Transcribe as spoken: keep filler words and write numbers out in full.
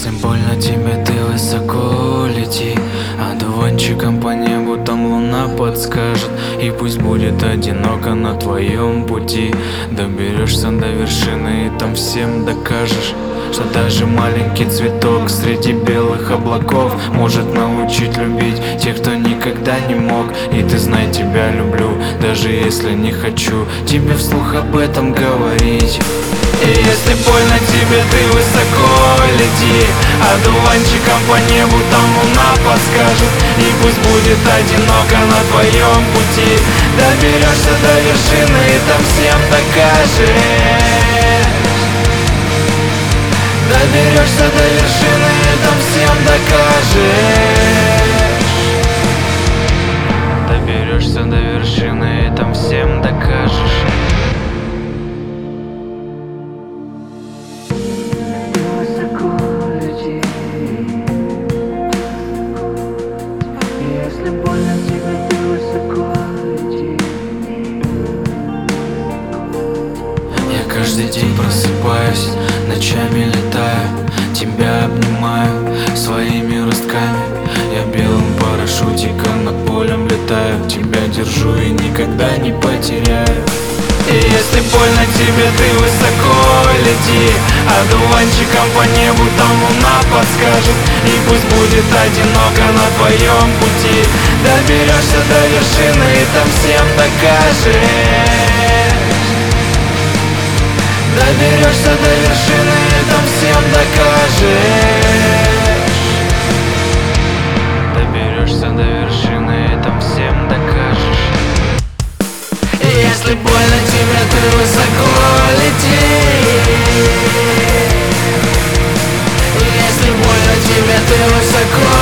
Если больно тебе, ты высоко лети, одуванчиком по небу, там луна подскажет. И пусть будет одиноко на твоем пути, доберешься до вершины и там всем докажешь, что даже маленький цветок среди белых облаков может научить любить тех, кто никогда не мог. И ты знай, тебя люблю, даже если не хочу тебе вслух об этом говорить. И если больно тебе, ты высоко лети, одуванчиком по небу, там луна подскажет. И пусть будет одиноко на твоем пути, доберешься до вершины и там всем докажешь. Доберешься до вершины и там всем докажешь. Доберешься до вершины и там всем докажешь. Если больно тебе, ты высоко лети. Я каждый день просыпаюсь, ночами летаю, тебя обнимаю своими ростками. Я белым парашютиком над полем летаю, тебя держу и никогда не потеряю. И если больно тебе, ты высоко лети, одуванчиком по небу, там луна подскажет. И пусть будет одиноко на твоем пути, доберешься до вершины и там всем докажешь. Доберешься до вершины и там всем докажешь. Доберешься до вершины и там всем докажешь. Если больно тебе, ты высоко лети. Если больно тебе, ты высоко